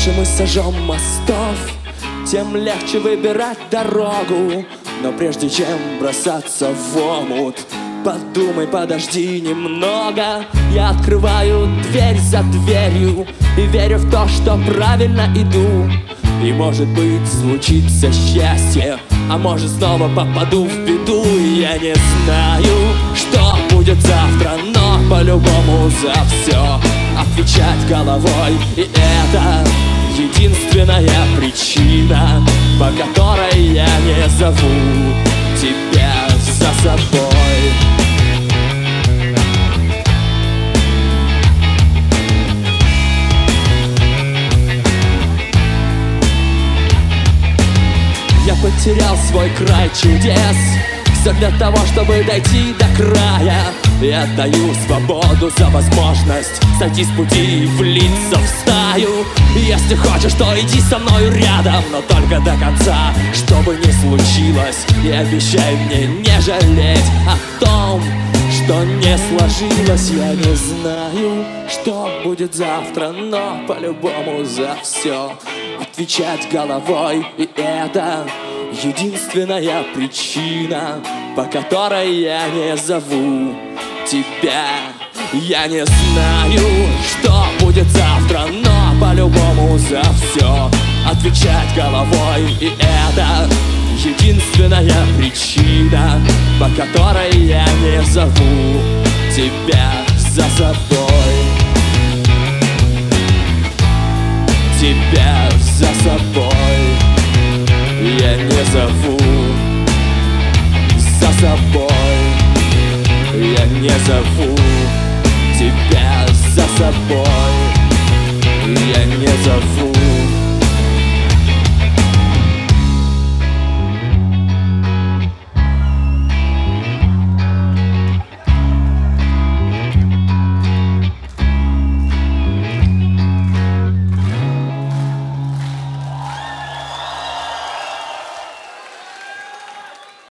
больше мы сожжем мостов, тем легче выбирать дорогу. Но прежде чем бросаться в омут, подумай, подожди немного. Я открываю дверь за дверью и верю в то, что правильно иду. И может быть случится счастье, а может снова попаду в беду. И я не знаю, что будет завтра, но по-любому за все отвечать головой. И это единственная причина, по которой я не зову тебя за собой. Я потерял свой край чудес, все для того, чтобы дойти до края. И отдаю свободу за возможность сойти с пути и влиться в стаю. И если хочешь, то иди со мною рядом, но только до конца, что бы ни случилось. И обещай мне не жалеть о том, что не сложилось. Я не знаю, что будет завтра, но по-любому за все отвечать головой. И это единственная причина, по которой я не зову тебя. Я не знаю, что будет завтра, но по-любому за все отвечать головой. И это единственная причина, по которой я не зову тебя за собой. Тебя за собой я не зову за собой. Я не зову тебя за собой. Я не зову